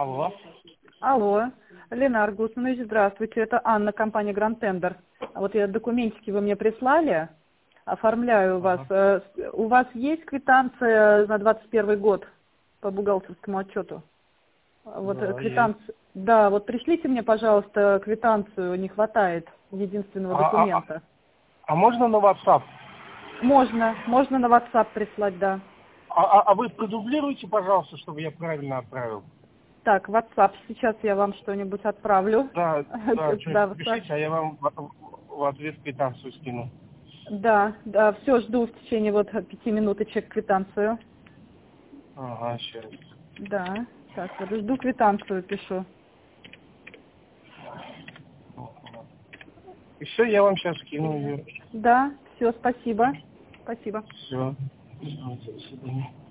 Алло. Алло, Лена Аргусовна, здравствуйте, это Анна, компания Grand Tender. Вот я документики вы мне прислали, оформляю у вас. У вас есть квитанция за 21 год по бухгалтерскому отчету? Вот Да, квитанция. есть. Да, вот пришлите мне, пожалуйста, квитанцию, не хватает единственного документа. А можно на WhatsApp? Можно на WhatsApp прислать, да. А вы продублируйте, пожалуйста, чтобы я правильно отправил. Так, WhatsApp, сейчас я вам что-нибудь отправлю. Да, Да, что-нибудь пишите, а я вам в ответ квитанцию скину. да, все, жду в течение вот 5 минуточек квитанцию. Ага, сейчас. Да, так, вот жду квитанцию, пишу. И все, я вам сейчас скину ее. Да, все, спасибо. Спасибо. Все. До свидания.